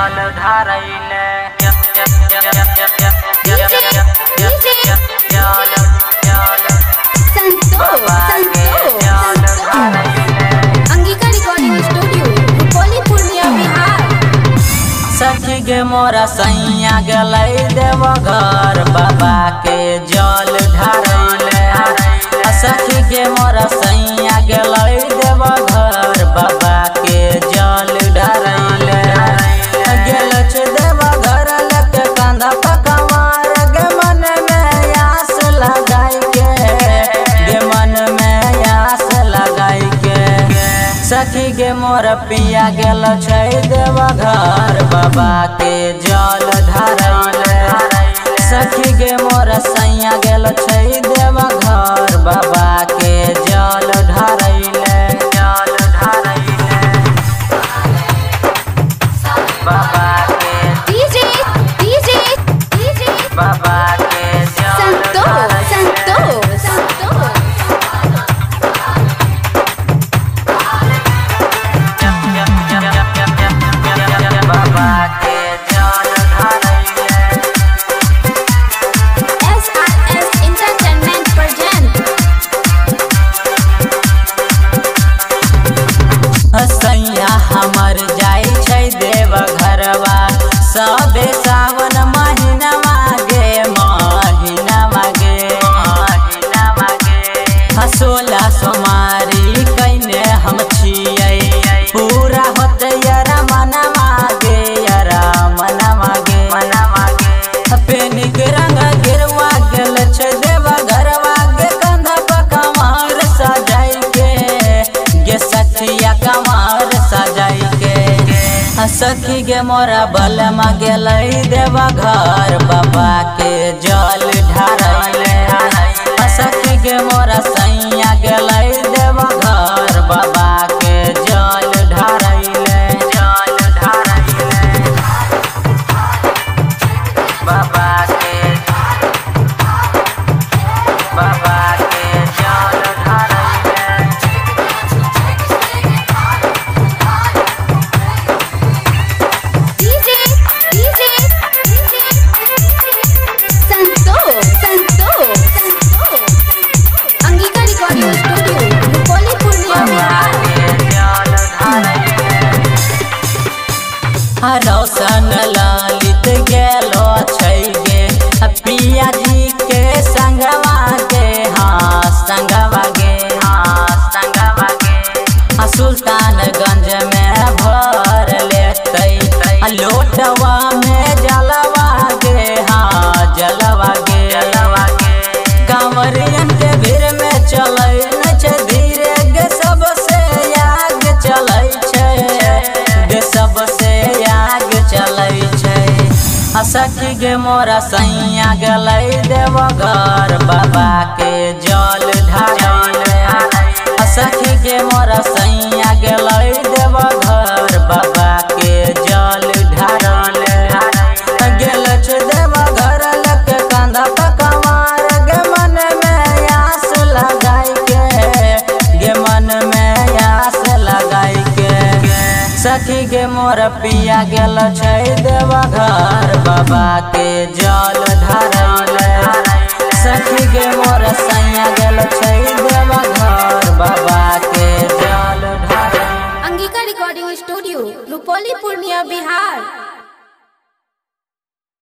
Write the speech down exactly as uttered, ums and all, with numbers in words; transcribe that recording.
जल ढारैले सखी गे मोरा सैया गलै देवघर बाबा के जल ढारैले सखी गे मोरा सैया गलै देवघर बाबा के जल ढारैले गेल छ देवघर लके कंधा पकवार गे मन में आस लगाई के गे मन में आस लगाई के सखी गे मोर पिया गेल छै देवघर बाबा के जल ढारैले सखी गे मोर सैया गेल छै देवघर बाबा के जल ढारैले जल ढारैले बाबा के डीजे डीजे डीजे बाबा के जल संतोष संतोष बाबा के जल ढारैले S R S entertainment present सैया हमर जाई छै देवघरवा सबे सावन महीनावा गे महीनावा गे महीनावा गे सोलह सोमारी कैने हम छियै पूरा होते यारा मनवा गे यारा मनवा गे मनवा गे पेनी के रंग गिरवा गेल छै देवघरवा गे कंधा पकवार सजाई के गे सखिया कमार सजाई के सखी गे मोरा बलमा गेलै देवघर बाबा के जल ढारैले सखी गे मोरा सैया गेलै देवघर बाबा के जल ढारैले जल ढारैले बाबा के बाबा के जल ढारैले DJ DJ Santosh Santosh Angika recording studio Rupauli Purnia Bihar Raushan Lalit गेलो छै गे पिया जी के संगवा गे हाँ संगवा गे हाँ संगवा गे सुल्तानगंज में भर लेतै लोटवा में जलवा गे हाँ जलवा गे जलवा गे कांवरियन के भीड़ में चलै न छै धीरे गे सबसे आग चलै छै गे सबसे आग चलै छै सखी गे मोरा सैया गेलै देवघर बाबा के जल ढारैले सखी गे मोरा सैया गेलै देवघर बाबा के जल ढारैले गेल छै देवघर लके कंधा पकवार गे मन में आस लगाई के गे मन में आस लगाई के सखी गे मोर पिया गेल छै देवघर बाबा के जल ढारैले सखी गे मोर सैया गेल छै देवघर बाबा के जल ढारैले अंगिका रिकॉर्डिंग स्टूडियो रुपौली पूर्णिया बिहार।